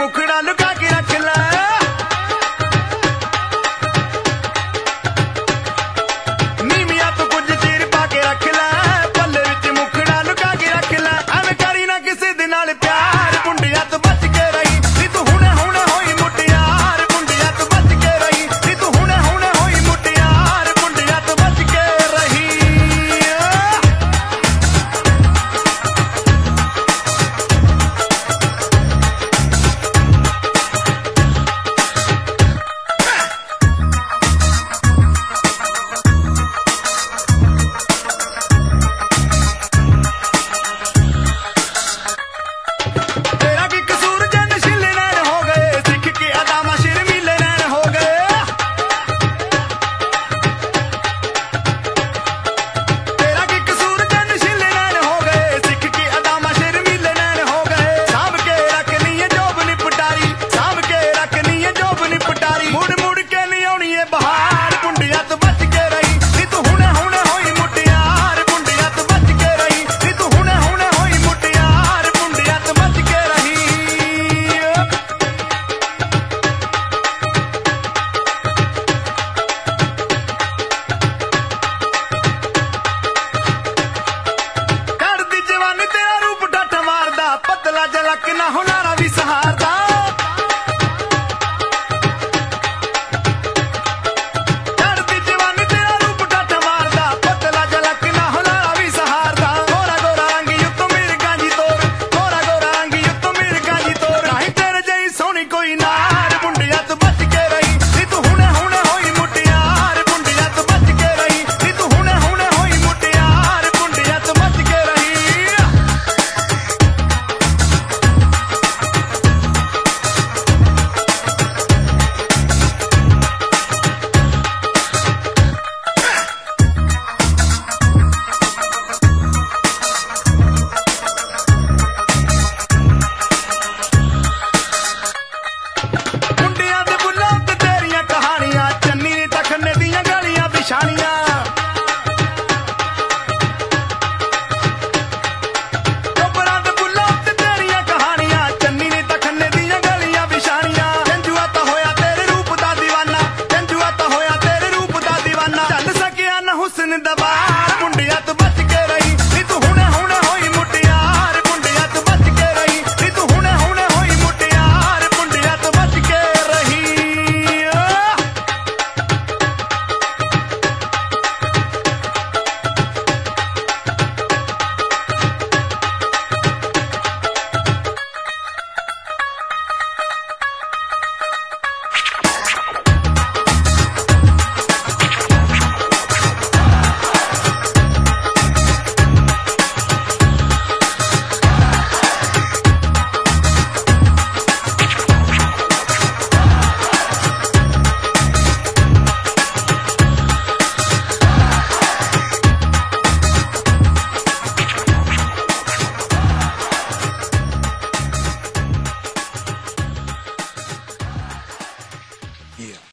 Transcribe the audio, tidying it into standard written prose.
मुखड़ा लुका के रख लै नीमिया तो कुछ चीर पा के रख लै पल्ले विच मुखड़ा लुका के रख लै एवें करी ना किसे दे नाल प्यार मुंडिया तो बच के रही नी तू हुणे हुणे होई मुटियार मुंडिया तो बच के रही नी तू हुणे हुणे होई मुटियार मुंडिया तो बच के रही पतला जलक ना हुनारा भी सहारदा चढ़दी जवानी तेरा रूप डट मारदा पतला जलक ना हुनारा भी सहारदा गोरा गोरा रंग युक्त मेरे गांजी तोर गोरा गोरा रंग युक्त मेरे गांजी तोर नहीं तेरे जई सोनी कोई नार मुंडिया तो बच के रही नी तू हुणे हुणे होई मुटियार मुंडिया तो बच के रही नी तू हुणे हुणे होई मुटियार मुंडिया तो बच के रही हुस्न दबार मुंडिया तो बच के